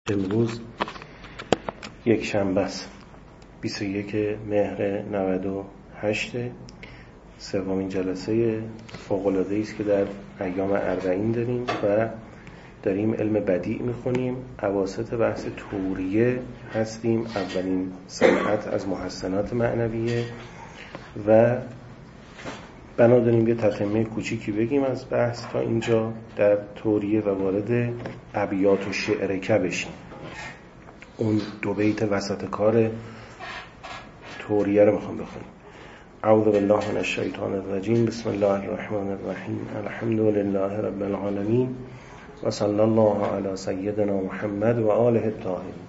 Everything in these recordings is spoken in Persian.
امروز یک شنبه است 21 مهر 98 سومین جلسه فوق‌العاده‌ای است که در ایام اربعین داریم و داریم علم بدیع می‌خونیم. اواسط بحث توریه هستیم، اولین صنعت از محسنات معنویه و بنا داریم یه تتمه کوچیکی بگیم از بحث تا اینجا در توریه و وارد ابیات و شعرکه بشیم. اون دو بیت وسط کار توریه رو میخوام بخونیم. اعوذ بالله من الشیطان الرجیم، بسم الله الرحمن الرحیم، الحمد لله رب العالمین و صلی الله علی سیدنا محمد و آله الطاهرین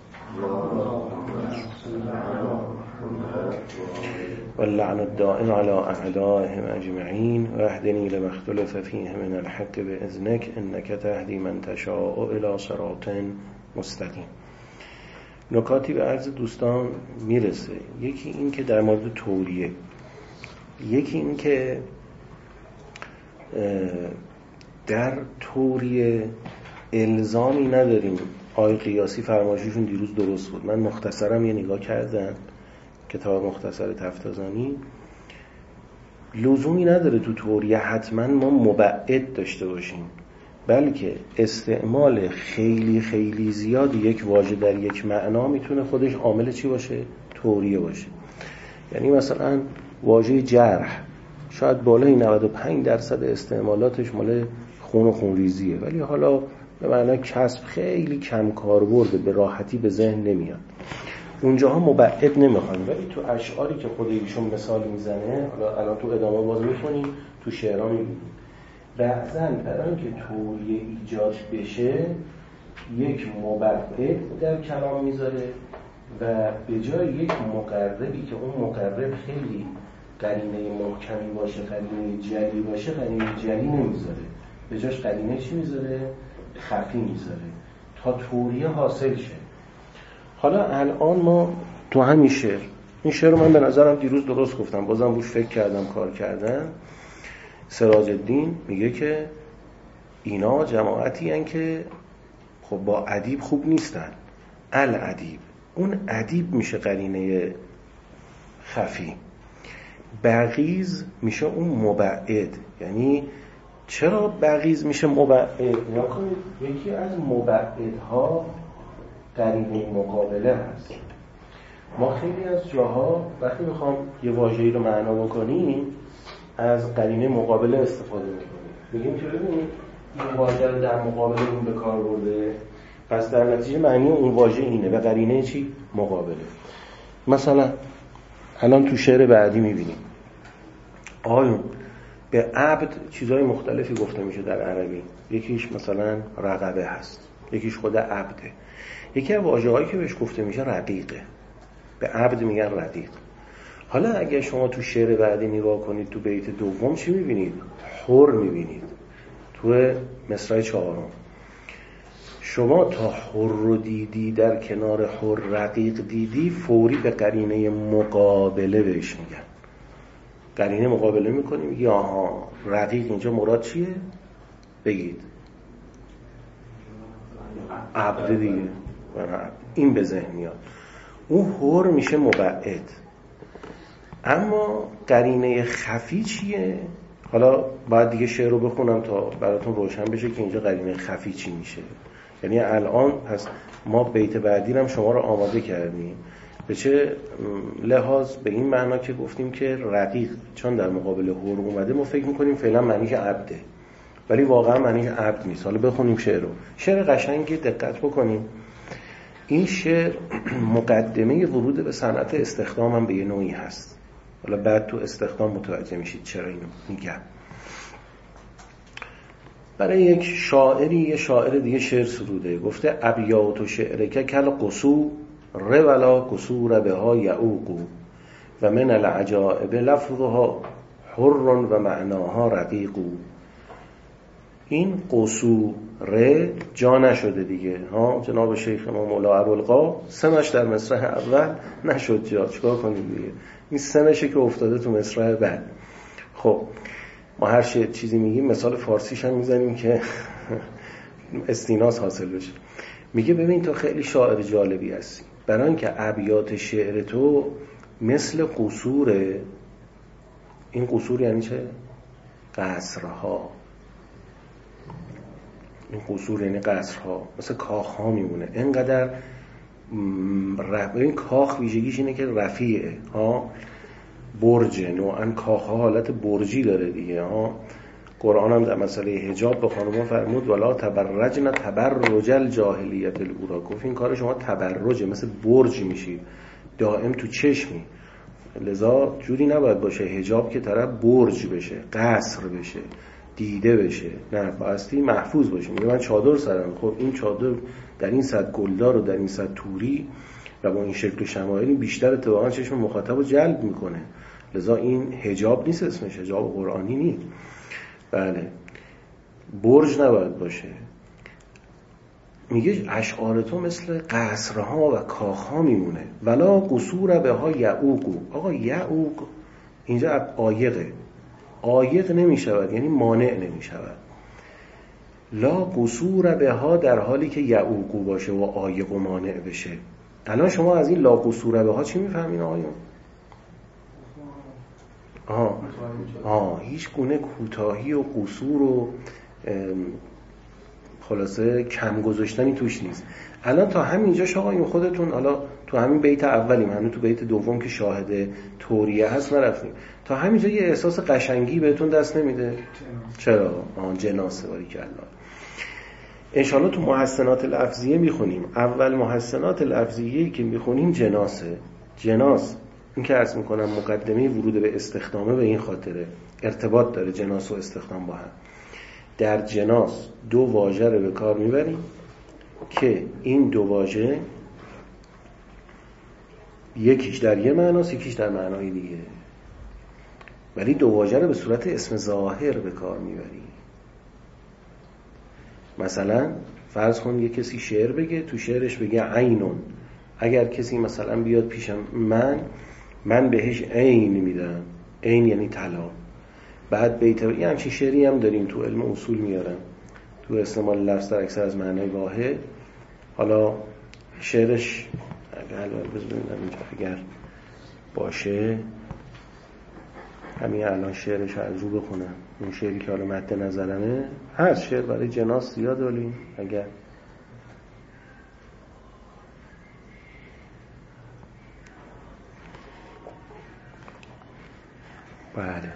واللعن الدائم على اعدائهم اجمعین و اهدنی لما اختلف فیه من الحق باذنک انک تهدی من تشاء الی صراط مستقیم. نکاتی به عرض دوستان میرسه. یکی این که در مورد توریه، یکی این که در توریه الزامی نداریم. آقای قیاسی فرمایششون دیروز درست بود. من مختصرم یه نگاه کردم کتاب مختصر تفتازانی. لزومی نداره تو توریه حتما ما مبعد داشته باشیم، بلکه استعمال خیلی خیلی زیاد یک واژه در یک معنا میتونه خودش عامل چی باشه؟ توریه باشه. یعنی مثلا واژه جرح شاید بالای 95% استعمالاتش مال خون و خونریزیه، ولی حالا به معنای کسب خیلی کم کاربرد، به راحتی به ذهن نمیاد. اونجاها مبعد نمیخوان، ولی تو اشعاری که خود ایشون مثال میزنه، حالا الان تو ادامه باز میکنیم، تو شعرها میبینیم بعضن برای اینکه توریه ایجاد بشه یک مبعد در کلام میذاره و به جای یک مقربی که اون مقرب خیلی قرینه محکمی باشه، قرینه جلی باشه، قرینه جلی نمیذاره، به جاش قرینه چی میذاره؟ خفی میذاره تا توریه حاصل شه. حالا الان ما تو همین شعر، این شعر رو من به نظرم دیروز درست گفتم، بازم روش فکر کردم، کار کردم. سراج الدین میگه که اینا جماعتی هن که خب با ادیب خوب نیستن. الادیب، اون ادیب میشه قرینه خفی، بغیض میشه اون مبعد. یعنی چرا بغیض میشه مبعد؟ نکنید یکی از مبعدها قرینه مقابله هست. ما خیلی از جاها وقتی میخوام یه واژه‌ای رو معنا بکنیم از قرینه مقابله استفاده میکنیم. میگیم که ببینید این واژه رو در مقابل اون به کار برده، پس در نتیجه معنی اون واژه اینه و قرینه چی؟ مقابله. مثلا الان تو شعر بعدی میبینیم آیون به عبد چیزهای مختلفی گفته میشه در عربی. یکیش مثلا رقبه هست، یکیش خود عبده. یکی از واژه‌هایی که بهش گفته میشه رقیقه، به عبد میگن رقیق. حالا اگه شما تو شعر بعدی نگاه کنید تو بیت دوم چی میبینید؟ حر میبینید. تو مصرع چهارم شما تا حر رو دیدی در کنار حر رقیق دیدی، فوری به قرینه مقابله بهش میگن. قرینه مقابله میکنی، میگی آها رقیق اینجا مراد چیه؟ بگید عبد دیگه، این به ذهن میاد. اون حر میشه مبعد. اما قرینه خفی چیه؟ حالا باید دیگه شعر رو بخونم تا براتون روشن بشه که اینجا قرینه خفی چی میشه. یعنی الان پس ما بیت بعدی هم شما رو آماده کردیم. به چه لحاظ؟ به این معنا که گفتیم که رقیق چون در مقابل حر اومده ما فکر میکنیم فعلا معنیش عبده، ولی واقعا معنیش عبد نیست. حالا بخونیم شعر رو. شعر قشنگی، دقت بکنیم. این شعر مقدمه ورود به صنعت استخدام هم به یه نوعی هست. حالا بعد تو استخدام متوجه میشید چرا اینو میگم. برای یک شاعری یه شاعر دیگه شعر سروده، گفته ابیات و شعرک کل قصور ولا قصور بها یعوق و من العجائب لفظها حر و معناها رقیق. این قصور جا نشده دیگه ها. جناب شیخ ما مولا ابوالقا سمش در مصرع اول نشد جا، چیکار کنیم دیگه؟ این سمشه که افتاده تو مصرع بعد. خب ما هر چیزی میگیم مثال فارسیش هم میزنیم که استیناس حاصل بشه. میگه ببین تو خیلی شاعر جالبی هستی، برای اینکه ابیات شعر تو مثل قصوره. این قصور یعنی چه؟ قصرها. این قصور یعنی قصرها، مثل کاخها میمونه. اینقدر این کاخ ویژگیش اینه که رفیعه ها، برج، نوعا کاخها حالت برجی داره دیگه ها. قرآن هم در مسئله حجاب به خانوما فرمود ولا تبرجن تبرج الجاهلیت الاولی. گفت این کار شما تبرجه، مثل برج میشید، دائم تو چشمی. لذا جوری نباید باشه حجاب که طرف برج بشه، قصر بشه، دیده بشه. نه، بایستی محفوظ باشه. میگه من چادر سرم، خب این چادر در این صد گلدار و در این صد توری و با این شکل و شمایلی بیشتر اتفاقا چشم مخاطب رو جلب میکنه. لذا این حجاب نیست، اسمش حجاب قرآنی نیست. بله، برج نباید باشه. میگه اشعار تو مثل قصرها و کاخها میمونه. ولا قصور بها یعوق. آقا یعوق اینجا عایقه، عایق نمیشود یعنی مانع نمیشود. لا قصور بها در حالی که یعوق باشه و عایق و مانع بشه. الان شما از این لا قصور بها چی میفهمین آقایون؟ هیچ گونه کوتاهی و قصور و خلاصه کم گذاشتنی توش نیست. الان تا همینجاش آقایون خودتون، حالا تو همین بیت اولیم، همین تو بیت دوم که شاهد توریه هست نرفتیم، تا همینجا یه احساس قشنگی بهتون دست نمیده؟ چرا؟ جناسه. باریکالله. انشالله تو محسنات لفظیه میخونیم. اول محسنات لفظیه‌ای که میخونیم جناسه. جناس این که عرض میکنم مقدمه ورود به استخدامه، به این خاطره ارتباط داره جناس و استخدام با هم. در جناس دو واژه رو به کار میبریم که این دو واژه یکیش در یه معناست، یکیش در معنای دیگه، ولی دو واژه رو به صورت اسم ظاهر به کار میبریم. مثلا فرض کن یه کسی شعر بگه، تو شعرش بگه عینون. اگر کسی مثلا بیاد پیشم من بهش عین میدم. عین یعنی طلا. بعد بیت یه همچین شعری هم داریم تو علم اصول میارن، تو استعمال لفظ در اکثر از معنای واحد. حالا شعرش اگر باشه همین الان شعرش ارجو بخونم. اون شعری که حالا مد نظرمه هست، شعر برای جناس زیاد داریم. اگر بله،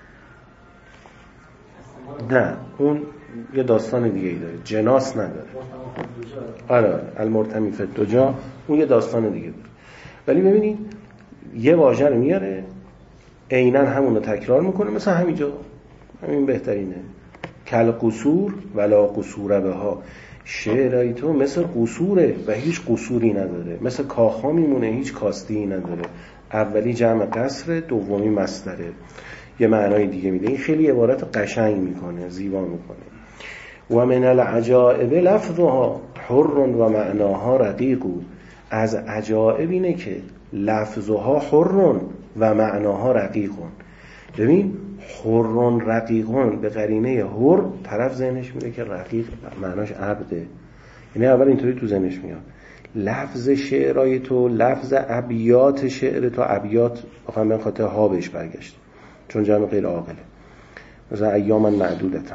نه اون یه داستان دیگه ای داره، جناس نداره. آره المرتمی فی الدجا اون یه داستان دیگه داره. ولی ببینید یه واژه رو میاره عیناً همون رو تکرار میکنه، مثلا همینجا همین بهترینه. کل قصور ولا قصور بها. شعرهای تو مثل قصوره و هیچ قصوری نداره، مثل کاخها میمونه، هیچ کاستی نداره. اولی جمع قصر، دومی مصدره، یه معنای دیگه میده. این خیلی عبارت قشنگ میکنه، زیبا میکنه. و من العجائب لفظها حر و معناها رقیق. از عجائب اینه که لفظها حر و معناها رقیقون. ببین حر رقیقون به قرینه حر طرف ذهنش میره که رقیق معناش عبده، یعنی اول اینطوری تو ذهنش میاد. لفظ شعرهای تو، لفظ ابیات شعر تو، ابیات بخوام به خاطر ها بهش برگشت چون جمع غیر عاقله، مثلا ایاما معدودتا.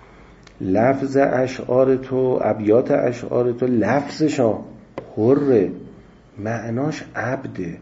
لفظ اشعار تو، ابیات اشعار تو لفظشان حره، معناش عبده.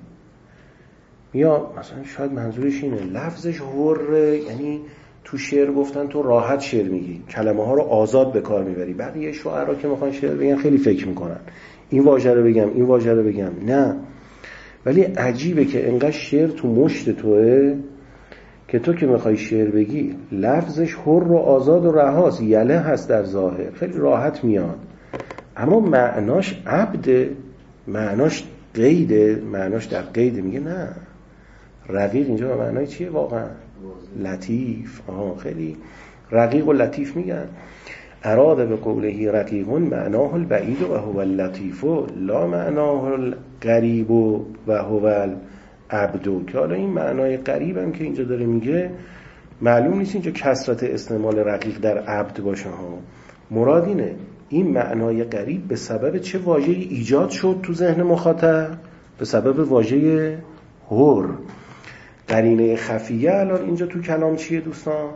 یا مثلا شاید منظورش اینه لفظش حره یعنی تو شعر گفتن تو راحت شعر میگی، کلمه ها رو آزاد به کار میبری. بقیه شعرا که میخوان شعر بگن خیلی فکر میکنن این واژه رو بگم این واژه رو بگم. نه، ولی عجیبه که انقدر شعر تو مشت توه که تو که میخوای شعر بگی لفظش حر و آزاد و رهاست، یله هست در ظاهر، خیلی راحت میاد، اما معناش عبده، معناش قیده، معناش در قیده. میگه نه، رقیق اینجا به معنای چیه واقعا؟ لطیف. خیلی رقیق و لطیف میگن. اراد به قوله رقیقون معناه البعید و هو اللطیف لا معناه القریب و هو العبد. که حالا این معنای قریب هم که اینجا داره میگه معلوم نیست اینجا کثرت استعمال رقیق در عبد باشه ها. مراد اینه این معنای غریب به سبب چه واژه‌ای ایجاد شد تو ذهن مخاطب؟ به سبب واژه هر. قرینه خفیه الان اینجا تو کلام چیه دوستان؟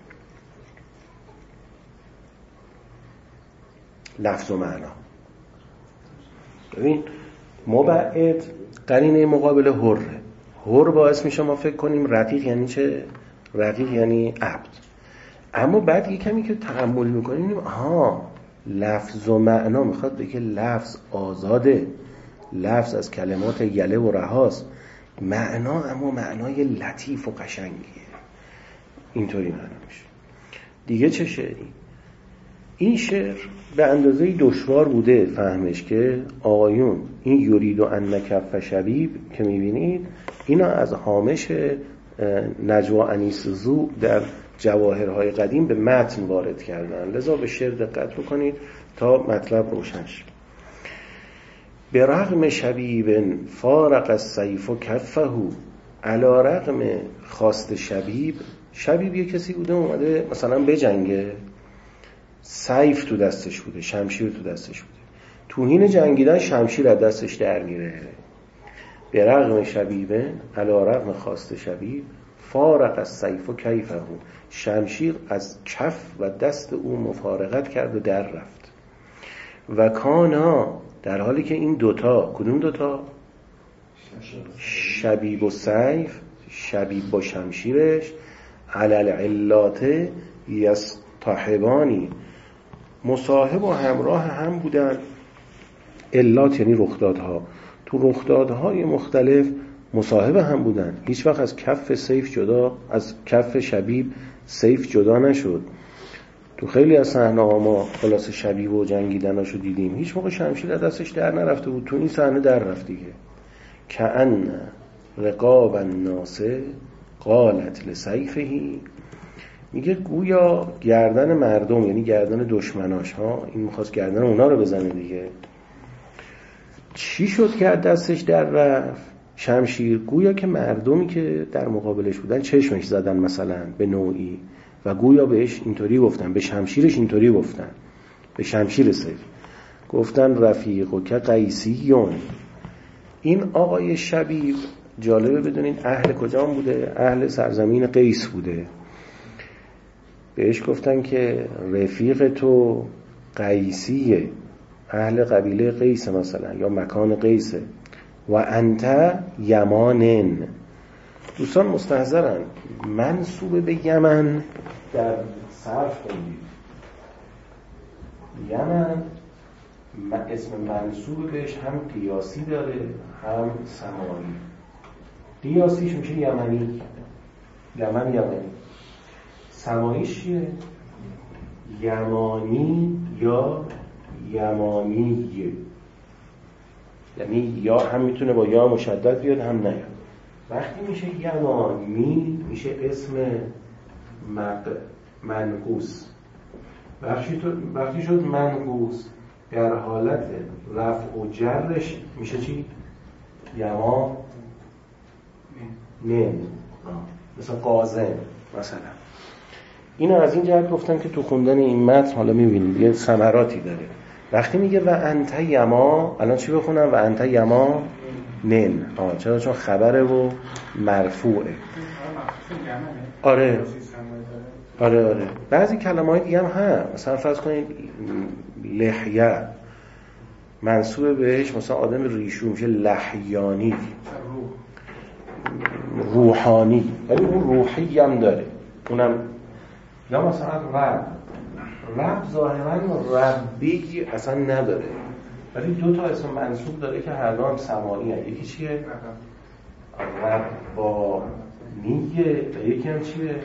لفظ و معنا. ببین مبعد قرینه مقابل هر. هر باعث میشه ما فکر کنیم رقیق یعنی چه؟ رقیق یعنی عبد. اما بعد یه کمی که تأمل میکنیم لفظ و معنا میخواد بگه لفظ آزاده، لفظ از کلمات یله و رهاست، معنا اما معنای لطیف و قشنگیه. اینطوری معنا میشه. دیگه چه شعری؟ این شعر به اندازه دشوار بوده فهمش که آقایون این یرید و انکف شبیب که میبینید اینا از هامش نجوا انیس زو در جواهرهای قدیم به متن وارد کردن، لذا به شعر دقت بکنید تا مطلب روشن شه. به رغم شبیب فارق السیف و کفه، علا رغم خواست شبیب. شبیب یه کسی بوده اومده مثلا بجنگه، سیف تو دستش بوده، شمشیر تو دستش بوده، توهین جنگیدن شمشیر از دستش در میره. به رغم شبیبه، علا رغم خواست شبیب، فارق السیف و کیفه، شمشیر از کف و دست او مفارقت کرد و در رفت. و کانا، در حالی که این دوتا، کدوم دوتا؟ شبیب و سیف، شبیب با شمشیرش، علل علات یصطحبانی، مصاحب و همراه هم بودن. علات یعنی رخدادها، تو رخدادهای مختلف مصاحب هم بودن. هیچ وقت از کف سیف جدا، از کف شبیب سیف جدا نشد. تو خیلی از صحنه‌ها ما خلاص شبیب و جنگیدناشو دیدیم، هیچ موقع شمشیر از دستش در نرفته بود. تو این صحنه در رفت دیگه. کأن رقاب الناس قالت لسیفهی، میگه گویا گردن مردم یعنی گردن دشمناش این میخواست گردن اونا رو بزنه دیگه. چی شد که از دستش در رفت؟ شمشیر. گویا که مردمی که در مقابلش بودن چشمش زدن مثلا به نوعی و گویا بهش اینطوری گفتن، به شمشیرش اینطوری گفتن، به شمشیر سیف گفتن رفیق و که قیسیون. این آقای شبیب جالبه بدونین اهل کجا بوده؟ اهل سرزمین قیس بوده. بهش گفتن که رفیق تو قیسیه، اهل قبیله قیس مثلا یا مکان قیسه. و انت یمانن. دوستان مستحضرن منسوب به یمن در صرف کنید. یمن اسم منسوب بهش هم قیاسی داره هم سمایی. قیاسیش میشه یمنی، یمنی. سماییش چیه؟ یمانی یا یمانیه. یعنی یا هم میتونه با یا مشدد بیاد هم نیاد. وقتی میشه یمانی میشه اسم منقوص. وقتی شد منقوص در حالت رفع و جرش میشه چی؟ یما نم، مثل قازم مثلا. اینو از این جهت گفتم که تو خوندن این متن حالا میبینید یه ثمراتی داره. وقتی میگه و انت یما، الان چی بخونم؟ و انت یما نن. چرا؟ چون خبره و مرفوعه. آره. بعضی کلمات دیگه هم هست، مثلا فرض کنید لحیه منسوب بهش مثلا آدم ریشو میشه لحیانی، روحانی، ولی اون روحی هم داره اونم. یا مثلا رب ظاهرا ربی اصلا نداره، ولی دو تا اسم منصوب داره که هر دو هم سماعی هست. یکی چیه؟ ربانیه و یکی هم چیه؟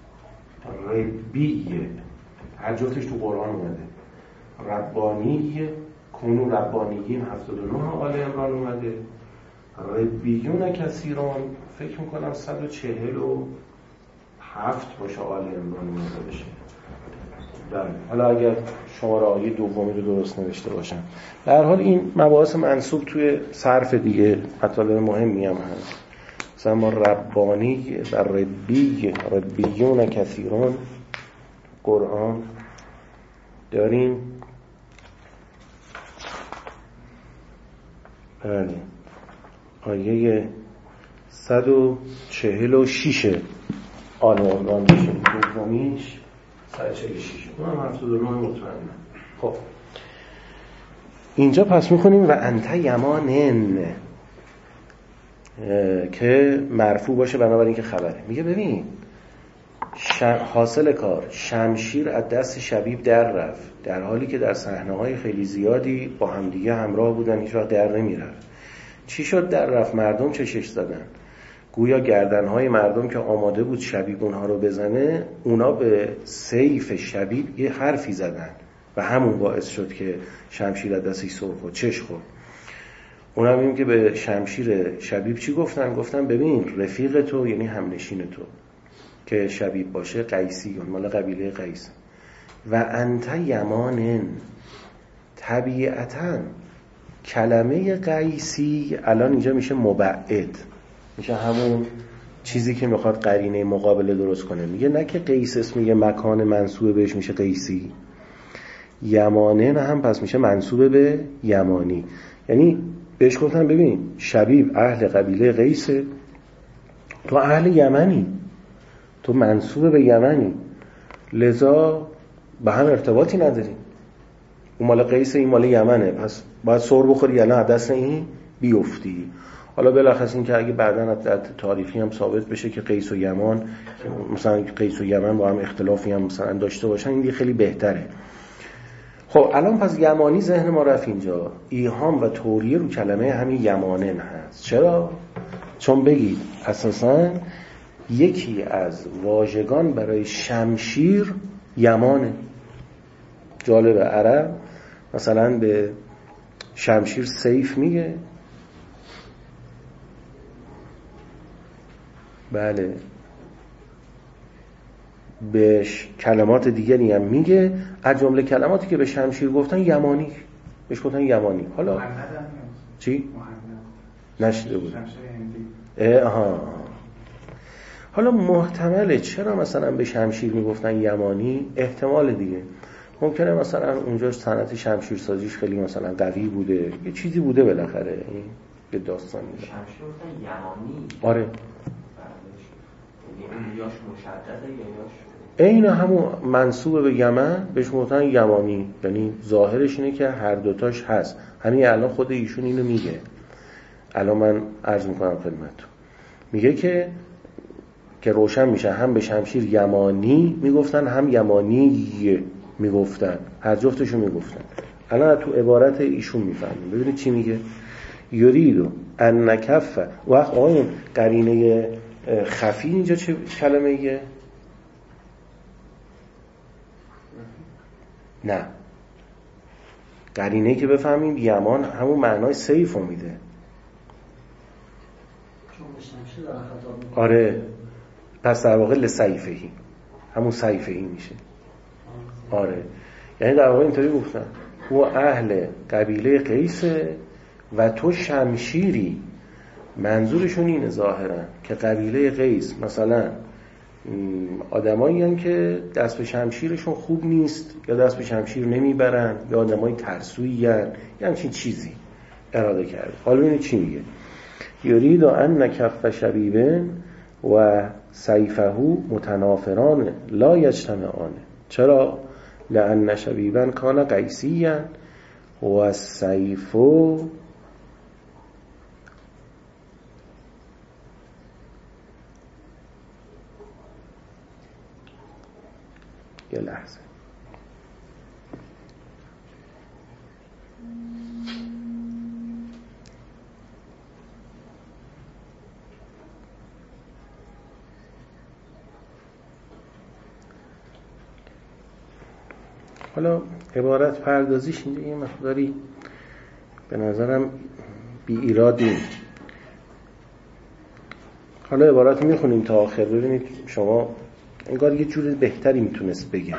ربیه. هر جفتش تو قرآن اومده. ربانیه، کنو ربانیین 79 آل عمران اومده. ربیون کثیرون فکر میکنم 147 باشه آل عمران اومده بشه. حالا اگر شماره آیه دومی رو درست نوشته باشم. در حال این مباحث منسوب توی صرف دیگه مطالب مهمی هم هست. مثلا ما ربانی و ربیون کثیرون قرآن داریم. بله آیه 146 آل عمران میشه دومیش 146 اونم 79 مطمئنم. خب اینجا پس میخونیم و انت یمانن که مرفوع باشه بنابراین که خبره. میگه ببین حاصل کار شمشیر از دست شبیب در رفت در حالی که در صحنه‌های خیلی زیادی با همدیگه همراه بودن، هیچ وقت در نمیرفت. چی شد در رفت؟ مردم چشش زدن، گویا گردنهای مردم که آماده بود شبیب اونها رو بزنه، اونا به سیف شبیب یه حرفی زدن و همون باعث شد که شمشیر از دستش سر خورد، چش خورد. اونم این که به شمشیر شبیب چی گفتن؟ گفتن ببین رفیق تو یعنی همنشین تو که شبیب باشه قیسی، مال قبیله قیس، و انت یمانن. طبیعتاً کلمه قیسی الان اینجا میشه مبعد، میشه همون چیزی که میخواد قرینه مقابله درست کنه. میگه نه که قیس اسم یه مکان منسوب بهش میشه قیسی، یمانن هم پس میشه منسوب به یمانی. یعنی بهش گفتن ببین شبیب اهل قبیله قیسه، تو اهل یمنی، تو منسوب به یمنی، لذا به هم ارتباطی نداری. اون مال قیسه این مال یمنه، پس باید سر بخوری الان از دست این بیفتی. حالا بلخص این که اگه بعداً از تاریخی هم ثابت بشه که قیس و یمان مثلا قیس و یمن با هم اختلافی هم مثلا داشته باشن، این دیگه خیلی بهتره. خب الان پس یمانی ذهن ما رفت اینجا، ایهام و توریه رو کلمه همین یمانن هست. چرا؟ چون بگید اساساً یکی از واژگان برای شمشیر یمانه. جالبه عرب مثلا به شمشیر سیف میگه، بله بهش کلمات دیگری هم میگه، از جمله کلماتی که به شمشیر گفتن یمانی، بهش گفتن یمانی. حالا چی؟ نشده بود. حالا محتمله چرا مثلا به شمشیر میگفتن یمانی؟ احتمال دیگه ممکنه مثلا اونجا صنعت شمشیر سازیش خیلی مثلا قوی بوده، یه چیزی بوده بالاخره، این یه داستانی بوده. شمشیر گفتن یمانی؟ آره یعنی یاش مشدده یا یاش این همون منسوب به یمن بهش گفتن یمانی، یعنی ظاهرش اینه که هر دوتاش هست. همین الان خود ایشون اینو میگه، الان من عرض میکنم خدمتتون، میگه که روشن میشه هم به شمشیر یمانی میگفتن هم یمانی میگفتن، هر جفتشو میگفتن. الان تو عبارت ایشون میفهمیم. ببینید چی میگه، یریدو ان نکف. وقت آقایون قرینه خفی اینجا چه کلمه ایه؟ نه، قرینه که بفهمیم یمان همون معنای سیف رو میده. آره پس در واقع لسیفهی، همون سیفهی میشه. آره یعنی در واقع اینطوری گفتن او اهل قبیله قیسه و تو شمشیری. منظورشون اینه ظاهرا که قبیله قیس مثلا آدمایی هستن که دست به شمشیرشون خوب نیست یا دست به شمشیر نمیبرن یا آدمای ترسویی هستن یا همچین چیزی اراده کرده. حالا ببینید چی میگه، یرید ان نکف شبیبن و سیفه متنافران لا یجتمعان. چرا؟ لأن شبیبن کان قیسیا و سیف یه لحظه حالا عبارت پردازیش اینجا یه مقداری به نظرم بی ایرادی. حالا عبارت میخونیم تا آخر ببینید شما انگار یه جور بهتری میتونست بگه.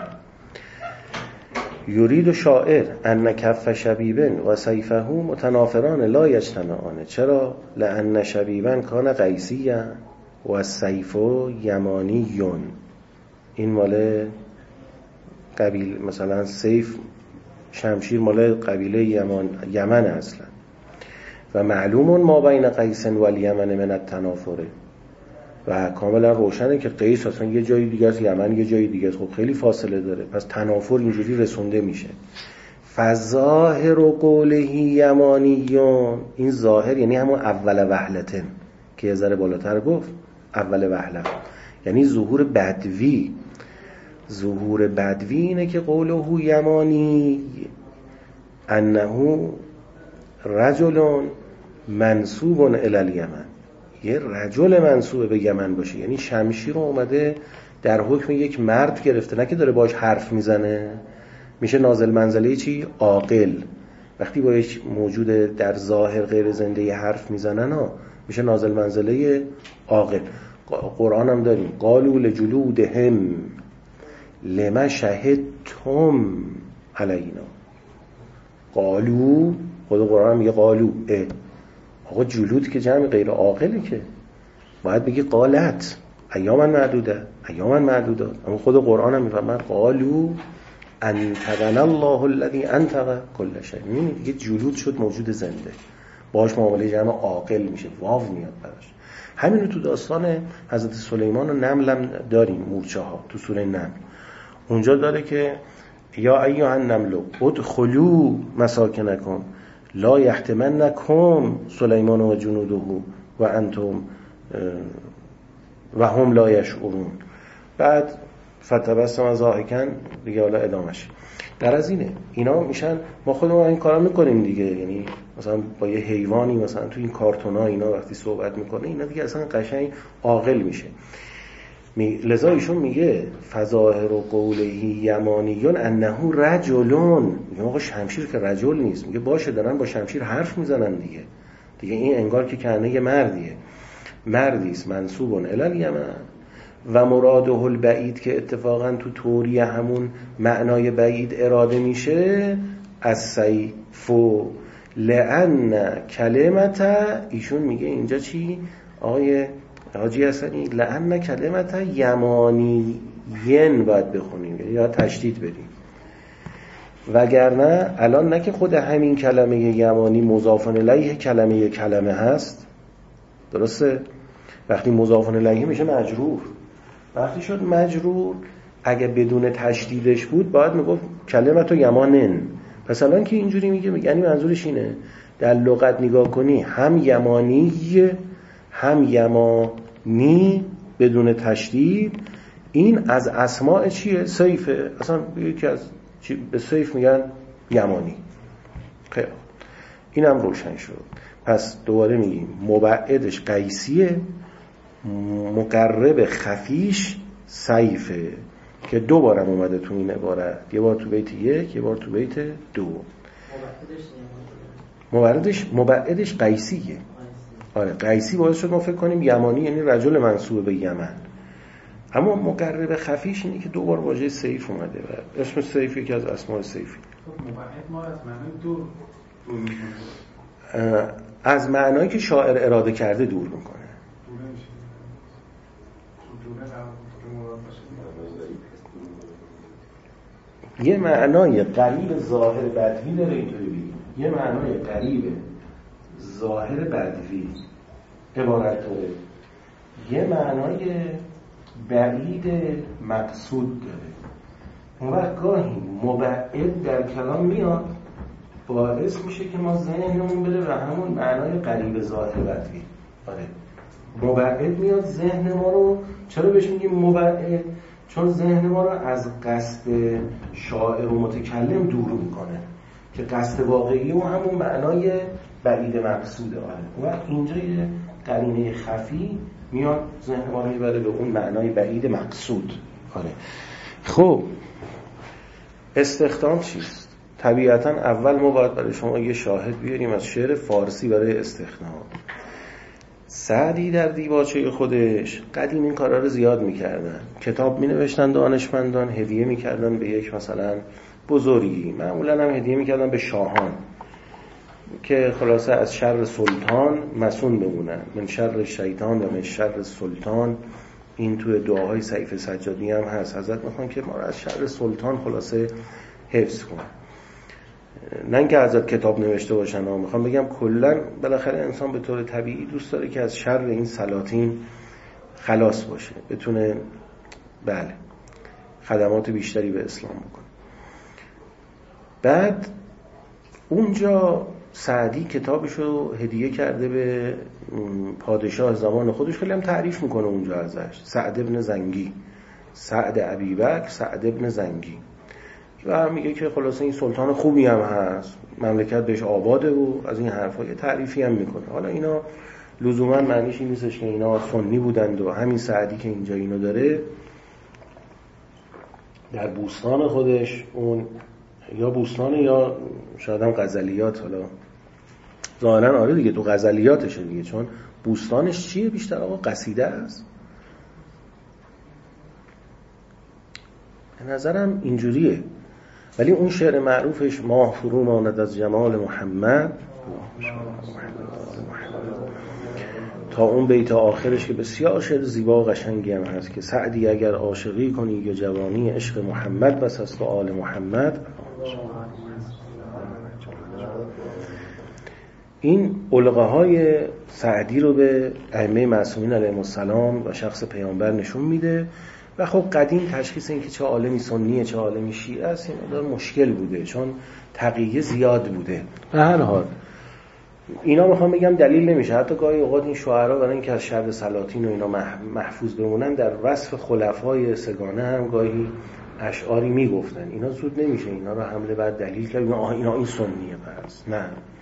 یرید شاعر ان کف شبیبن و سیفه متنافران لا یجتمعان. چرا؟ لأن شبیبن کان قیسیا و سیف یمانیون. این مال قبیل مثلا سیف شمشیر مال قبیله یمن اصلا. و معلوم ما بین قیس و الیمن من التنافره و کاملا روشنه که قیس اصلا یه جای دیگه است، یمن یه جای دیگه است، خب خیلی فاصله داره، پس تنافر اینجوری رسونده میشه. فظاهر قوله یمانیون، این ظاهر یعنی همون اول وهلتن که یه ذره بالاتر گفت، اول وهله یعنی ظهور بدوی. ظهور بدوی اینه که قوله یمانی انه رجل منسوب الی الیمن، یه رجل منسوب به یمن باشه، یعنی شمشیر رو اومده در حکم یک مرد گرفته، نه که داره باش حرف میزنه. میشه نازل منزله چی؟ عاقل. وقتی با یک موجود در ظاهر غیر زنده حرف میزنن میشه نازل منزله عاقل. قرآن هم داریم قالوا لجلودهم لما شهدتم علینا. قالو، خود قرآن میگه قالو. آقا جلود که جمع غیر عاقله، که باید بگی قالت ایاما معدوده، ایاما معدوده. اما خود قرآن هم میفهمه قالو انطقنا الله الذي انطق كل شيء. میبینید دیگه جلود شد موجود زنده، باهاش معامله جمع عاقل میشه، واو میاد براش. همین رو تو داستان حضرت سلیمان و نمل هم داریم، مورچه ها تو سوره نمل اونجا داره که یا ایها النمل ادخلوا مساکنکم لا یحطمنکم سلیمان و جنوده و انتم و هم لا یشعرون. بعد فتبسم ضاحکا دیگه، حالا ادامش در از اینه. اینا میشن ما خودمون این کارا میکنیم دیگه، یعنی مثلا با یه حیوانی مثلا تو این کارتونا اینا وقتی صحبت میکنه اینا دیگه اصلا قشنگ عاقل میشه. لذا ایشون میگه فظاهر قوله یمانیون انه رجلون. میگه آقا شمشیر که رجل نیست. میگه باشه دارن با شمشیر حرف میزنن دیگه این انگار که کنه یه مردیه، مردیست منصوبون الی الیمن و مراده البعید که اتفاقا تو توری همون معنای بعید اراده میشه از سیفو لأن کلمت. ایشون میگه اینجا چی آقای حاجی حسنی؟ لأن کلمت یمانیین باید بخونیم یا تشدید بدیم، وگرنه الان نه که خود همین کلمه یمانی مضاف الیه کلمه هست، درسته؟ وقتی مضاف الیه میشه مجرور. وقتی شد مجرور اگه بدون تشدیدش بود باید میگفت کلمت یمانن. پس الان که اینجوری میگه یعنی منظورش اینه در لغت نگاه کنی هم یمانی هم یمانی بدون تشدید، این از اسماء چیه؟ سیفه. اصلا یکی از به سیف میگن یمانی. خیلی اینم روشن شد. پس دوباره میگیم مبعدش قیسیه، مقرب خفیش سیفه که دو بارم اومده تو این عبارت، یه بار تو بیت 1 یه بار تو بیت 2. مبعدش قیسیه. آره قیسی باعث شد ما فکر کنیم یمانی یعنی رجل منسوب به یمن، اما مقرب خفیش اینه که دو بار واژه سیف اومده و اسم سیف یکی از اسماء سیفی. مبعد ما از معنی دور از معنایی که شاعر اراده کرده دور میکنه. یه معنای قریب ظاهر بدوی داره، اینطوری بگیم یه معنای قریب ظاهر بدوی عبارت داره، یه معنای بعید مقصود داره. اون وقت گاهی مبعد در کلام میاد باعث میشه که ما ذهنمون بره به همون معنای قریب ظاهر بدوی. آره مبعد میاد ذهن ما رو، چرا بهش میگیم مبعد؟ چون ذهن ما رو از قصد شاعر و متکلم دور میکنه که قصد واقعی و همون معنای بعید مقصوده. آره اون وقت اینجا یه قرینه خفی میاد ذهن ما رو میبره به اون معنای بعید مقصود. آره خب استخدام چیست؟ طبیعتا اول ما باید برای شما یه شاهد بیاریم از شعر فارسی برای استخدام. سعدی در دیباچه خودش قدیم این کارا رو زیاد میکردن، کتاب مینوشتن دانشمندان هدیه میکردن به یک مثلا بزرگی، معمولا هم هدیه میکردن به شاهان که خلاصه از شر سلطان مسون بمونن، من شر شیطان و من شر سلطان. این توی دعاهای سیف سجادی هم هست، حضرت میخوان که ما رو از شر سلطان خلاصه حفظ کن. نه اینکه ازت کتاب نوشته باشن، میخوام بگم کلا بالاخره انسان به طور طبیعی دوست داره که از شر این سلاطین خلاص باشه، بتونه بله خدمات بیشتری به اسلام بکنه. بعد اونجا سعدی کتابشو هدیه کرده به پادشاه زمان خودش، خیلی هم تعریف میکنه اونجا ازش، سعد ابن زنگی، سعد ابیبکر سعد ابن زنگی، و میگه که خلاصه این سلطان خوبی هم هست، مملکت بهش آباده و از این حرفا یه تعریفی هم میکنه. حالا اینا لزوما معنیش این نیستش که اینا سنی بودند و همین سعدی که اینجا اینو داره در بوستان خودش، اون یا بوستان یا شاید هم غزلیات، حالا ظاهرا آره دیگه تو غزلیاتشه دیگه، چون بوستانش چیه بیشتر آقا؟ قصیده است. به نظرم اینجوریه. ولی اون شعر معروفش ماه فرو ماند از جمال محمد تا اون بیت آخرش که بسیار شعر زیبا و قشنگی هم هست که سعدی اگر عاشقی کنی یا جوانی عشق محمد بس است و آل محمد. این علقه های سعدی رو به ائمه معصومین علیهم السلام و شخص پیامبر نشون میده. و خب قدیم تشخیص این که چه عالمی سنیه چه عالمی شیعه است این مقدار مشکل بوده، چون تقیه زیاد بوده. به هر حال اینا میخوام بگم دلیل نمیشه. حتی گاهی اوقات این شعرا برای اینکه از شر سلاطین و اینا محفوظ بمونن در وصف خلفای سگانه هم گاهی اشعاری میگفتن. اینا زود نمیشه اینا رو حمله بر دلیل کرد اینا این سنیه پس نه.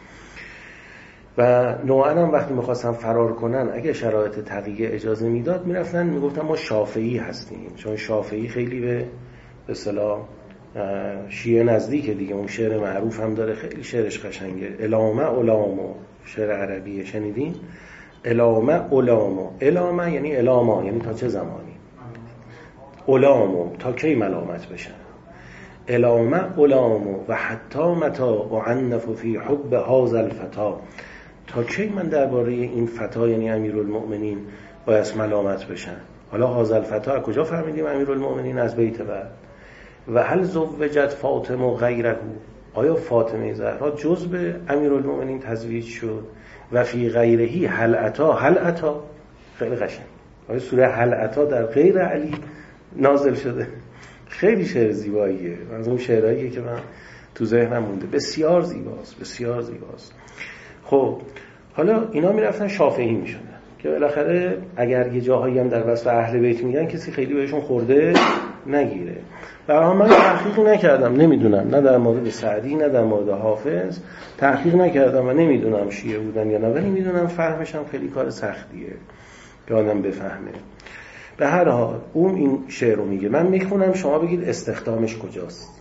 و نوعا هم وقتی میخواستن فرار کنن اگه شرایط تقیه اجازه میداد میرفتن میگفتن ما شافعی هستیم، چون شافعی خیلی به اصطلاح شیعه نزدیکه دیگه. اون شعر معروف هم داره، خیلی شعرش قشنگه، الامه علامو، شعر عربیه شنیدین؟ الامه علامو، الامه یعنی الاما، یعنی تا چه زمانی، علامو تا کی ملامت بشن، الامه علامو و حتی متا اعنف فی حب هذا الفتا، تا کی من درباره این فتا یعنی امیرالمؤمنین باید ملامت بشن. حالا هذا الفتا از کجا فهمیدیم امیرالمؤمنین؟ از بیت بعد. و هل زوجت فاطمه غیره، آیا فاطمه زهرا جز به امیرالمؤمنین تزویج شد؟ و فی غیرهی هل اتا، خیلی قشنگ. آیا سوره هل اتا در غیر علی نازل شده؟ خیلی شعر زیباییه، از اون شعرهایی که من تو ذهنم مونده، بسیار زیباست، بسیار زیباست. خب حالا اینا میرفتن شافعی میشدن که بالاخره اگر یه جاهایی هم در وصف اهل بیت میگن کسی خیلی بهشون خورده نگیره. برای من تحقیق نکردم، نمیدونم، نه در مورد سعدی نه در مورد حافظ تحقیق نکردم و نمیدونم شیعه بودن یا نه، ولی میدونم فهمش هم خیلی کار سختیه که آدم بفهمه. به هر حال اون این شعر رو میگه، من میخونم شما بگید استخدامش کجاست.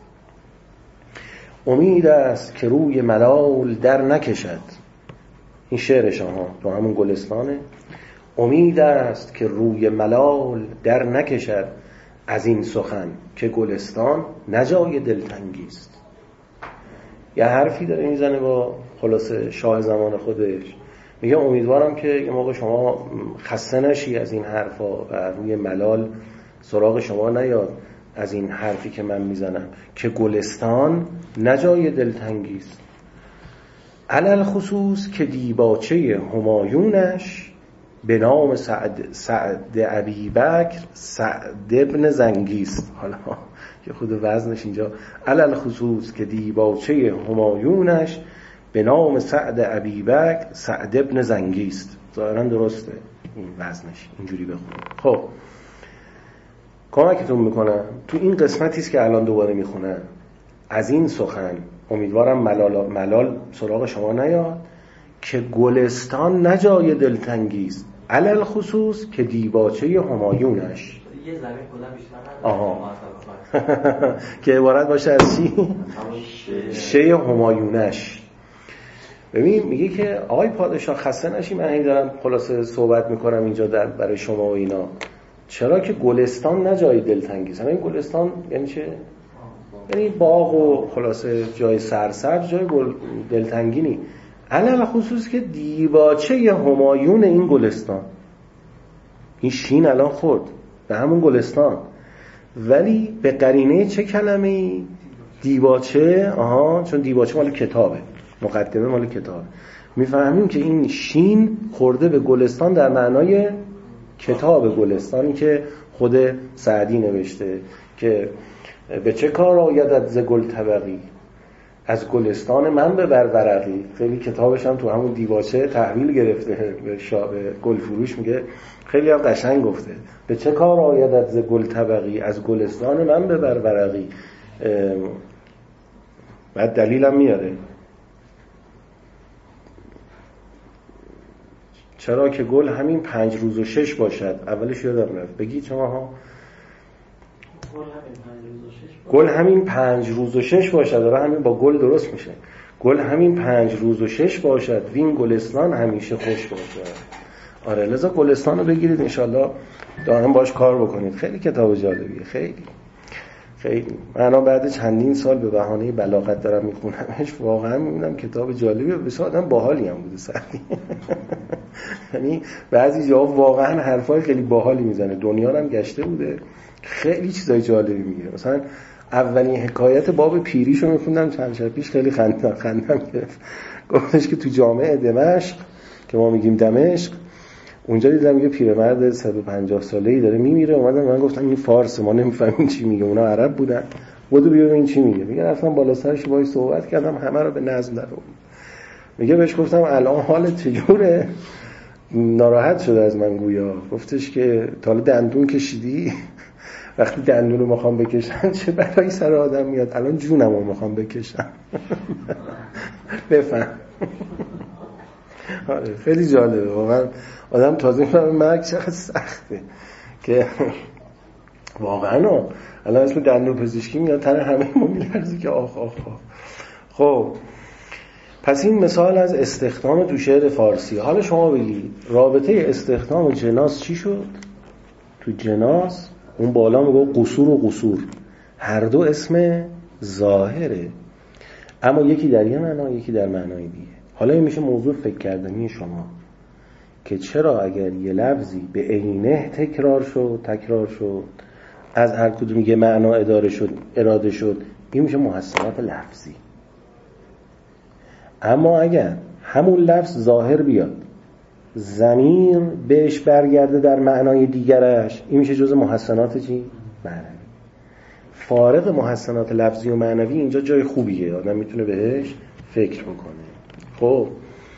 امید است که روی ملال در نکشد، این شعر شما تو همون گلستانه. امید است که روی ملال در نکشد از این سخن که گلستان نجای دلتنگی است. یه حرفی داره میزنه با خلاصه شاه زمان خودش، میگه امیدوارم که یه موقع شما خسته نشی از این حرفا و روی ملال سراغ شما نیاد از این حرفی که من میزنم که گلستان نجای دلتنگی است. علل خصوص که دیباچه همایونش به نام سعد ابیبکر سعد ابن زنگی است. حالا که خود وزنش اینجا علل خصوص که دیباچه همایونش به نام سعد ابیبکر سعد ابن زنگی است. ظاهرا درسته این وزنش اینجوری بخونم. خب کمکتون میکنم تو این قسمتی است که الان دوباره میخونم، از این سخن امیدوارم ملال سراغ شما نیاد که گلستان نجای دلتنگی است، علل خصوص که دیباچه همایونش. یه زمین کلا بیشتر نداره که عبارت باشه از چی؟ شه همایونش. ببین میگه که آقای پادشاه خسته نشی، من دارم خلاصه صحبت میکنم اینجا برای شما و اینا، چرا که گلستان نجای دلتنگی است. این گلستان یعنی چه؟ یعنی باغ و خلاصه جای سرسبز، جای دلتنگی نی. علل خصوص که دیباچه همایون این گلستان، این شین الان خورد به همون گلستان، ولی به قرینه چه کلمه‌ای؟ دیباچه، چون دیباچه مال کتابه، مقدمه مال کتابه، میفهمیم که این شین خورده به گلستان در معنای کتاب گلستانی که خود سعدی نوشته که به چه کار آیدت ز گل طبقی، از گلستان من ببر ورقی. خیلی کتابش هم تو همون دیباچه تحویل گرفته به گل فروش، میگه خیلی هم قشنگ گفته به چه کار آیدت ز گل طبقی، از گلستان من ببر ورقی. بعد دلیلم میاره چرا که گل همین 5 روز و 6 باشد. اولش یادم رفت بگی شماها. گل همین 5 روز و 6 باشد، و همین با گل درست میشه. گل همین 5 روز و 6 باشد، وین گلستان همیشه خوش باشد. آره، لذا گلستان رو بگیرید انشالله دائم باش کار بکنید. خیلی کتاب جالبیه، خیلی من بعد چندین سال به بهانه بلاغت دارم میخونمش، واقعا میبینم کتاب جالبیه، بسیار آدم باحالی هم بوده سعدی. یعنی بعضی جاها واقعا حرفای خیلی باحالی میزنه، دنیا رو هم گشته بوده، خیلی چیزای جالبی میگه. مثلا اولین حکایت باب پیریشو میخوندم چند شب پیش، خیلی خندم گرفت. گفتش که تو جامعه دمشق که ما میگیم دمشق، اونجا دیدم یه پیرمرد 150 ساله‌ای داره میمیره. اومدم من گفتم این فارسه، ما نمیفهمیم چی میگه، اونا عرب بودن، بودو بیا ببین چی میگه. میگه رفتم بالا سرش باهاش صحبت کردم، همه رو به نظم درآورد. میگه بهش گفتم الان حالت چجوره؟ ناراحت شده از من گویا. گفتش که تا حالا دندون کشیدی؟ وقتی دندون رو میخوام بکشم چه بلایی سر آدم میاد، الان جونم رو میخوام بکشم. بفهم. آره خیلی جالبه واقعا، آدم تازه میفهمه مرگ چقدر سخته، که واقعا الان اسم دندون پزشکی میاد تن همه ما میلرزه که آخ. خب پس این مثال از استخدام تو شعر فارسی. حالا شما بگید رابطه استخدام و جناس چی شد؟ تو جناس اون بالا میگه قصور و قصور، هر دو اسم ظاهره، اما یکی در یه معنا یکی در معنای دیگه. حالا این میشه موضوع فکر کردنی شما که چرا اگر یه لفظی به عینه تکرار شد از هر کدوم یه معنا اراده شد، این میشه محسنات لفظی. اما اگر همون لفظ ظاهر بیاد ضمیر بهش برگرده در معنای دیگرش، این میشه جز محسنات چی؟ معنوی. فارغ محسنات لفظی و معنوی اینجا جای خوبیه، آدم میتونه بهش فکر بکنه. خب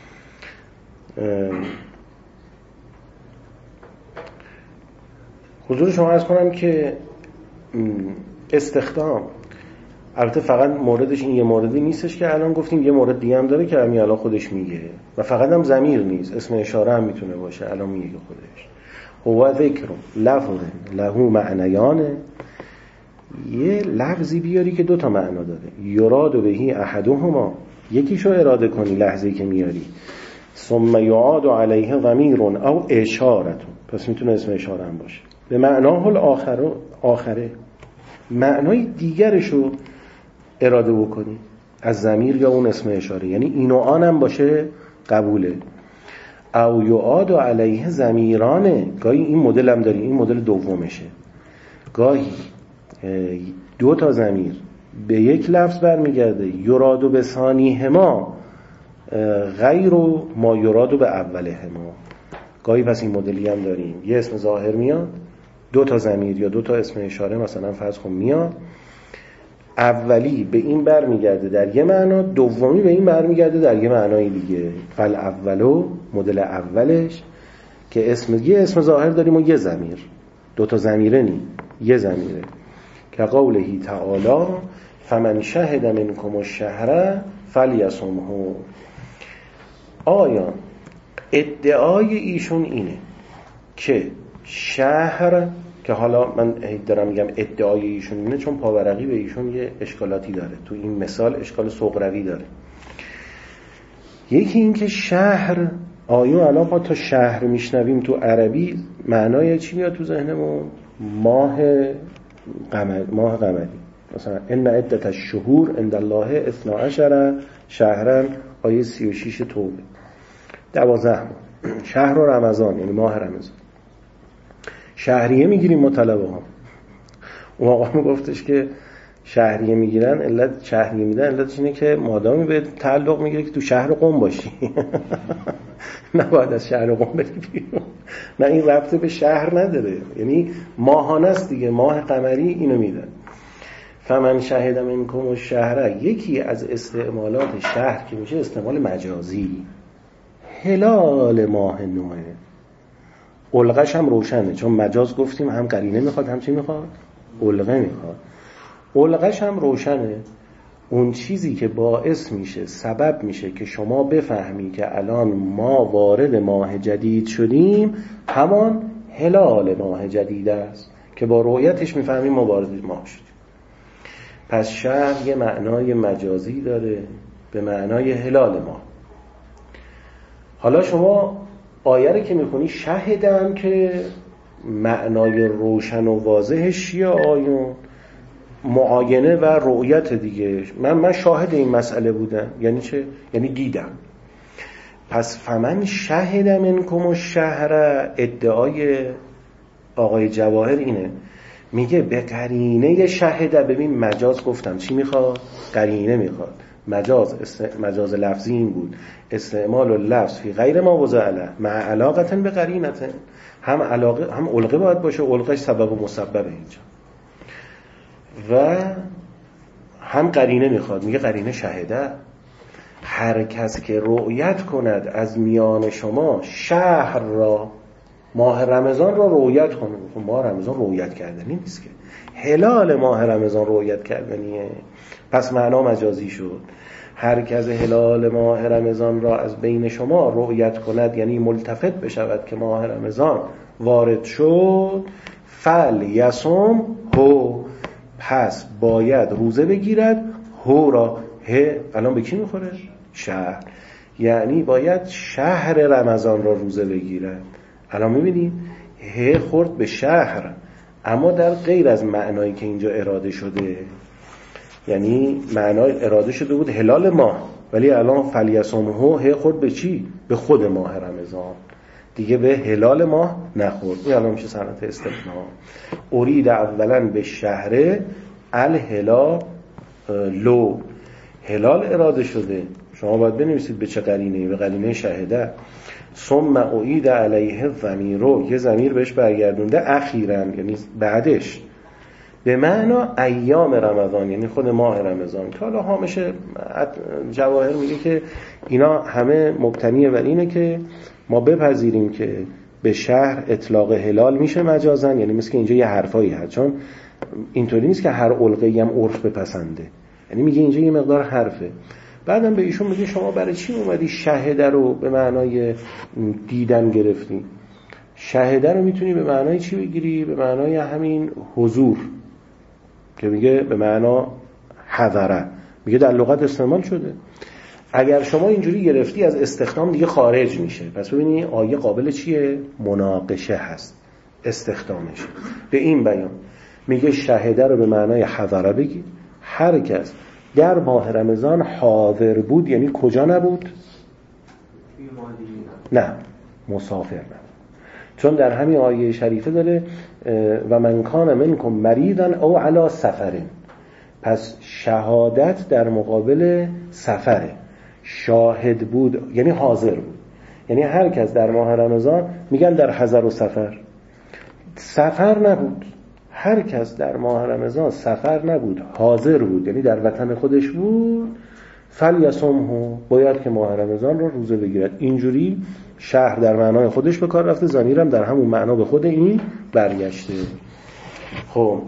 حضور شما عرض کنم که استخدام البته فقط موردش این یه موردی نیستش که الان گفتیم، یه مورد دیگه هم داره که همین الان خودش میگه، و فقط هم ضمیر نیست، اسم اشاره هم میتونه باشه. الان میگه خودش هو ذکر لفظ له معنیانه، یه لفظی بیاری که 2 معنا داره. یراد بهی احدهما، یکیشو اراده کنی لحظه‌ای که میاری، ثم یعاد علیه ضمیر او اشاره، پس میتونه اسم اشاره هم باشه. به معناه آخره معنای دیگرشو اراده بکنی از ضمیر یا اون اسم اشاره، یعنی این و آن هم باشه قبوله. او یعاد علیه ضمیرانه، گاهی این مدل هم داریم، این مدل دومشه، گاهی 2 ضمیر به یک لفظ برمیگرده، یراد به ثانیهما غیر ما یراد به اولهما. گاهی پس این مدلی هم داریم، یه اسم ظاهر میاد، 2 ضمیر یا 2 اسم اشاره مثلا فرض کن میاد، اولی به این برمیگرده در یه معنا، دومی به این برمیگرده در یه معنای دیگه. فالاولو مدل اولش که یه اسم ظاهر داریم و یه ضمیر، 2 ضمیره نی، یه ضمیره، که قوله تعالی فمن شهد منکم الشهر فلیصمه. آیا ادعای ایشون اینه که شهر، که حالا من دارم میگم ادعای ایشون اینه چون پاورقی به ایشون یه اشکالاتی داره، تو این مثال اشکال سغروی داره. یکی این که شهر، آیا الان ما تا شهر میشنویم تو عربی معنای چی میاد تو ذهنمون؟ ماه قمری. مثلا ان عدت الشهور عند الله 12 شهرا، آیه 36 توبه، 12 شهر و رمضان، یعنی ماه رمضان. شهریه میگیریم مطلبه ها. اون آقا میگفتش که شهریه میگیرن، شهریه میدن علتش اینه که مادامی به تعلق میگیره که تو شهر قم باشی نباید از شهر قم بری بیرون. نه این ربط به شهر نداره، یعنی ماهانه است دیگه، ماه قمری اینو میدن. فمن شهد منکم الشهر، یکی از استعمالات شهر که میشه استعمال مجازی، هلال ماه نوئه. علقش هم روشنه، چون مجاز گفتیم هم قرینه میخواد هم چی میخواد؟ علقه میخواد. علقش هم روشنه، اون چیزی که باعث میشه، سبب میشه که شما بفهمی که الان ما وارد ماه جدید شدیم، همان هلال ماه جدید است که با رؤیتش میفهمیم ما وارد ماه شدیم. پس شهر یه معنای مجازی داره به معنای هلال ماه. حالا شما آیه رو که میخونی شهدن که معنای روشن و واضحش چیه آیون؟ معاینه و رؤیت دیگه. من شاهد این مسئله بودم. یعنی چه؟ یعنی دیدم. پس فمن شهد منکم الشهر، ادعای آقای جواهر اینه، میگه به قرینه شهده. ببین مجاز گفتم چی میخواد؟ قرینه میخواد. مجاز لفظی این بود، استعمال اللفظ فی غیر ما وضع له مع علاقه به قرینه، هم علاقه هم علقه باید باشه، علقش سبب و مسبب اینجا، و هم قرینه میخواد. میگه قرینه شهده، هر کس که رؤیت کند از میان شما شهر را، ماه رمضان را رؤیت کنه. ماه رمضان رؤیت کردنی نیست که، هلال ماه رمضان رؤیت کردنیه. پس معنا مجازی شد. هر کس هلال ماه رمضان را از بین شما رؤیت کند، یعنی ملتفت بشود که ماه رمضان وارد شد، فل یصم هو، پس باید روزه بگیرد. هو را الان به کی میخوره؟ شهر. یعنی باید شهر رمضان را روزه بگیرد. الان میبینید خورد به شهر، اما در غیر از معنایی که اینجا اراده شده. یعنی معنای اراده شده بود هلال ماه، ولی الان فلیصمه خورد به چی؟ به خود ماه رمضان، دیگه به هلال ماه نخورد. این الان میشه صنعت استثناء. ارید اولا به شهر الهلال لو، هلال اراده شده، شما باید بنویسید به چه قرینه‌ای؟ به قرینه شهده. ثم اعید علیه الضمیر، یه ضمیر بهش برگردونده اخیراً، یعنی بعدش، به معنا ایام رمضان، یعنی خود ماه رمضان. که حالا هامش جواهر میگه که اینا همه مبتنیه بر اینه که ما بپذیریم که به شهر اطلاق هلال میشه مجازاً، یعنی مثل که اینجا یه حرفایی هست، چون اینطوری نیست که هر علقه‌ای هم عرف بپسنده، یعنی میگه اینجا یه مقدار حرفه. بعدم به ایشون میگه شما برای چی اومدی شهده رو به معنای دیدن گرفتی؟ شهده رو میتونی به معنای چی بگیری؟ به معنای همین حضور که میگه به معنا حضره، میگه در لغت استعمال شده. اگر شما اینجوری گرفتی از استخدام دیگه خارج میشه. پس ببینی آیه قابل چیه؟ مناقشه هست، استخدامش. به این بیان میگه شهده رو به معنای حضره بگی. هر کس در ماه رمضان حاضر بود، یعنی کجا نبود؟ نه، مسافر نبود. چون در همین آیه شریفه داره و من کان منکم مریضا او علی سفر. پس شهادت در مقابل سفره. شاهد بود یعنی حاضر بود، یعنی هر کس در ماه رمضان میگن در حضر و سفر نبود. هر کس در ماه رمضان سفر نبود، حاضر بود، یعنی در وطن خودش بود، فلیصمه، باید که ماه رمضان رو روزه بگیرد. اینجوری شهر در معنای خودش به کار رفته، ضمیرم در همون معنا به خود این برگشته. خب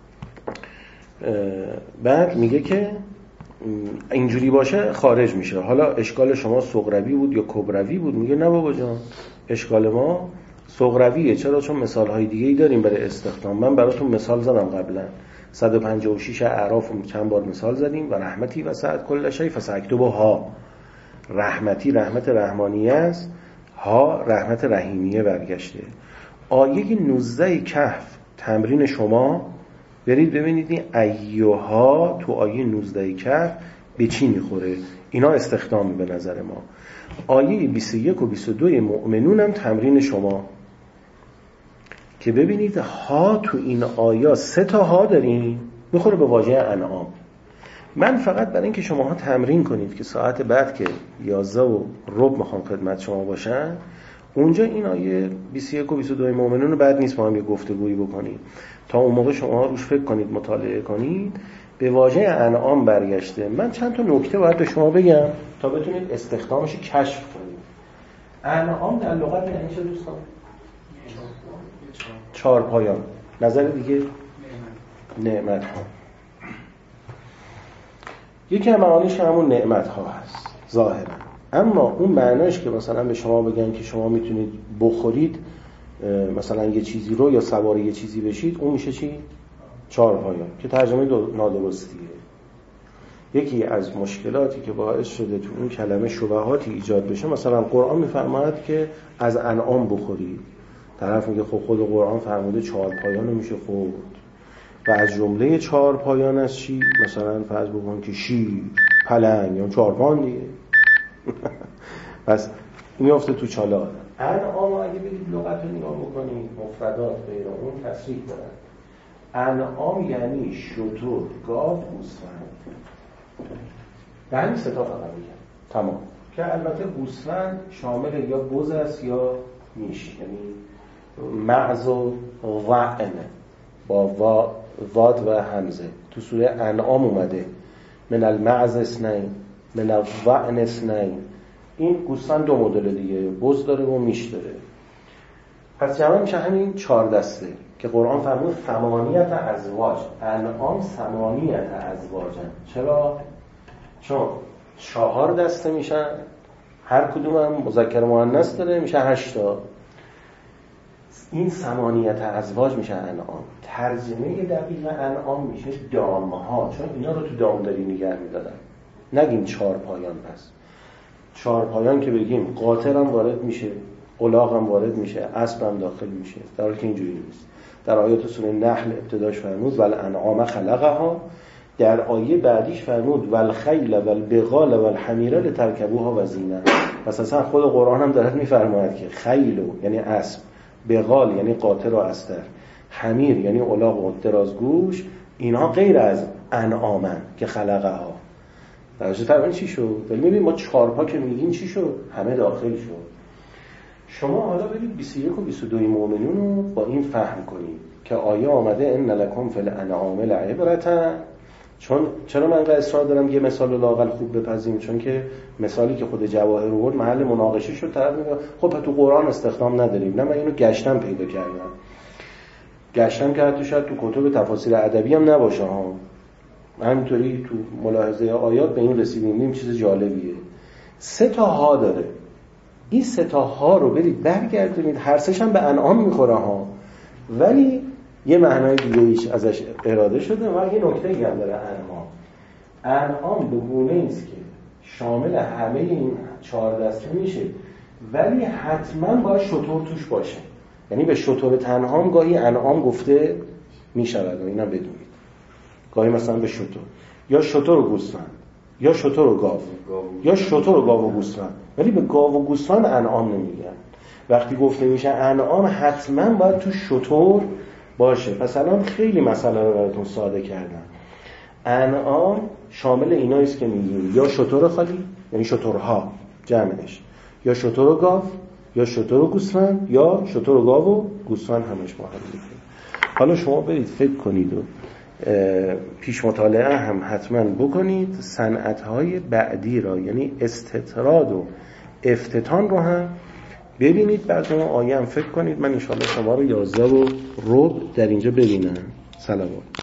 بعد میگه که اینجوری باشه خارج میشه. حالا اشکال شما صغروی بود یا کبروی بود؟ میگه نه بابا جان، اشکال ما صغرویه. چرا؟ چون مثالهای دیگه‌ای داریم برای استخدام. من براتون مثال زدم قبلا، 156 اعراف چند بار مثال زدیم. و رحمتی و سعد کل شیء فساکتبها. رحمتی رحمت رحمانیه است، ها رحمت رحیمیه برگشته. آیه 19 کهف تمرین شما، برید ببینید این ایها تو آیه 19 کهف به چی میخوره. اینا استخدامی به نظر ما. آیه 21 و 22 مؤمنون هم تمرین شما، که ببینید ها تو این آیه 3 تا ها داریم میخوره به واژه انعام. من فقط برای اینکه شماها تمرین کنید که ساعت بعد که 11:15 میخوام خدمت شما باشن، اونجا این آیه 21 و 22 مؤمنون رو بعد نیست ما هم یه گفتگویی بکنیم، تا اون موقع شما روش فکر کنید، مطالعه کنید. به واژه انعام برگشته. من چند تا نکته باید به شما بگم تا بتونید استخدامش کشف کنید. انعام در لغت یعنی چه دوستان؟ چهار پایان. نظر دیگه؟ نعمت ها. یکی از معانیش همون نعمت ها هست ظاهرا، اما اون معناش که مثلا به شما بگن که شما میتونید بخورید مثلا یه چیزی رو یا سوار یه چیزی بشید، اون میشه چی؟ چهار پایان، که ترجمه نادرستیه. یکی از مشکلاتی که باعث شده تو اون کلمه شبهاتی ایجاد بشه، مثلا قرآن میفرماید که از انعام بخورید، طرف میگه خب خود قرآن فرموده چهار پایان رو میشه خورد، و از جمله چهار پایان از چی؟ مثلا فرض بکن که شیر، پلنگ، یا چهار پایان دیگه. پس میافته تو چالار. انعام اگه برید لغت رو نگاه بکنید، مفردات غیر اون تصریح دارن. انعام یعنی شتر، گاو، گوسفند. به همین سه تا فقط میگن تمام، که البته گوسفند شامل یا بز است یا میش، یعنی معز و ضأن با واد و همزه. تو سوره انعام اومده من المعز اثنین من الضأن اثنین. این گوسفند دو مدل دیگه، بز داره و میش داره. پس جمع میشه همین 4 دسته که قرآن فرمود ثمانیت ازواج. انعام ثمانیت ازواجن. چرا؟ چون 4 دسته میشن، هر کدوم هم مذکر و مؤنث داره، میشه 8 تا. این ثمانیت ازواج میشه انعام. ترجمه دقیق انعام میشه دامها، چون اینا رو تو دامداری نگه میدادن. نگیم 4 پایان. پس 4 پایان که بگیم قاطر هم وارد میشه، الاغ هم وارد میشه، اسب هم داخل میشه، در حالی که اینجوری نیست. در آیات سوره نحل ابتداش فرمود والانعام خلقها، در آیه بعدیش فرمود والخیل والبغال والحمیر لترکبوها وزینه. پس اصلا خود قرآن هم داره میفرماید که خیل یعنی اسب، بغال یعنی قاطر و استر، حمیر یعنی الاغ و درازگوش، اینها غیر از انعامن که خلقها. درجه فرمون چی شد؟ ولی میبینیم ما 4 پا که میگیم چی شد؟ همه داخل شد. شما حالا برید 21 و 22 مؤمنون رو با این فهم کنید که آیه آمده ان لکم فی الانعام لعبرة. چرا من اینقدر اصرار دارم یه مثال لااقل خوب بپذیم؟ چون که مثالی که خود جواهر آورد محل مناقشه شد. طرف میگه خب تو قرآن استخدام نداریم. نه، من اینو گشتم پیدا کردم. گشتم که حتی شاید تو کتب تفاسیر ادبی هم نباشه ها. همینطوری تو ملاحظه آیات به این رسیدیم. این چیز جالبیه. 3 تا ها داره. این 3 تا ها رو برید برگردونید، هر سه‌ش هم به انعام میخوره ها، ولی یه معنای دیگه ایش ازش اراده شده و یه نکته‌ای هم داره. انعام به گونه‌ای است که شامل همه این 4 دسته میشه، ولی حتما باید شتر توش باشه. یعنی به شتر تنها هم گاهی انعام گفته میشود، اینا بدونید. گاهی مثلا به شتر، یا شتر و گوسفند، یا شتر و گاو، یا شتر و گاو و گوسفند، ولی به گاو و گوسفند انعام نمیگن. وقتی گفته میشه انعام حتما باید تو شتر باشه. پس الان خیلی مسئله رو براتون ساده کردم. انعام شامل اینایی است که میگیم یا شتر خالی، یعنی شترها جمعش، یا شتر و گاو، یا شتر و گوسفند، یا شتر و گاو و گوسفند همش با هم دیگه. حالا شما برید فکر کنید و پیش مطالعه هم حتما بکنید صنعت‌های بعدی را، یعنی استطراد و افتتان رو هم ببینید. بعد اون آیه هم فکر کنید. من انشاءالله شما رو 11:15 در اینجا ببینم. سلام.